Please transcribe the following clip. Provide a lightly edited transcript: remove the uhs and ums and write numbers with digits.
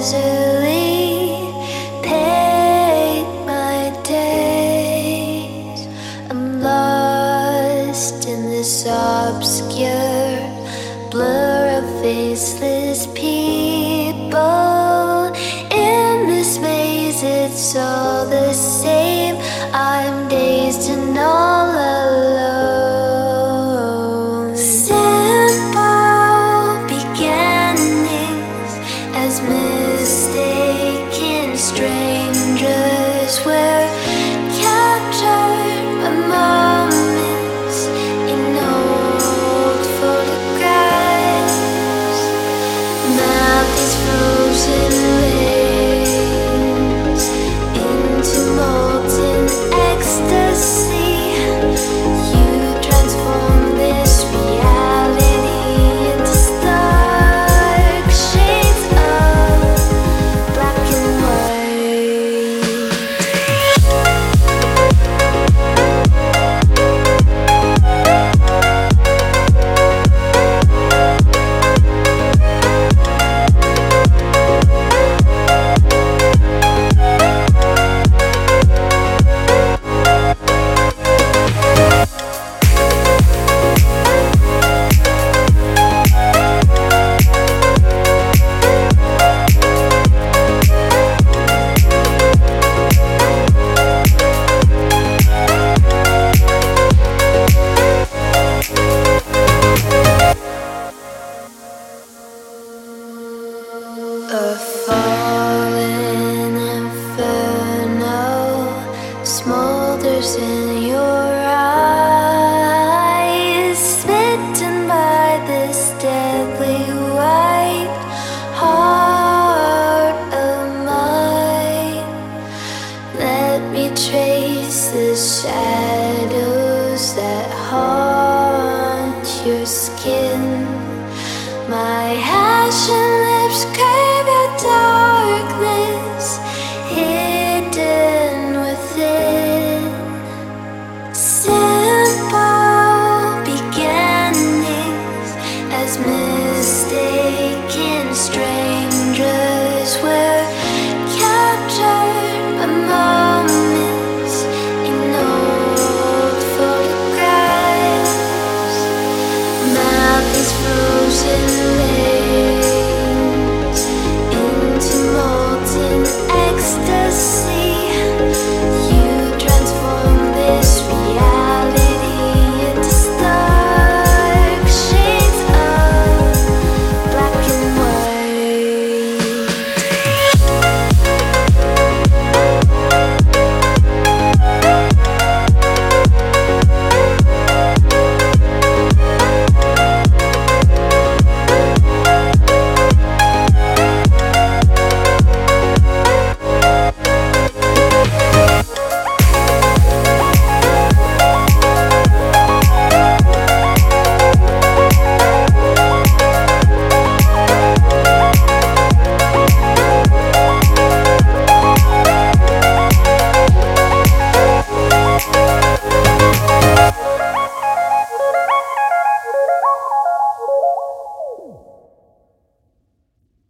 lazily paint my days. I'm lost in this obscure blur of faceless people. In this maze, it's all the same. I'm dazed and all alone. Simple beginnings as mistaken strangers were captured by moments in old photographs. Mouth is frozen veins into molten ecstasy. You transform this reality into stark shades of black and white. Afar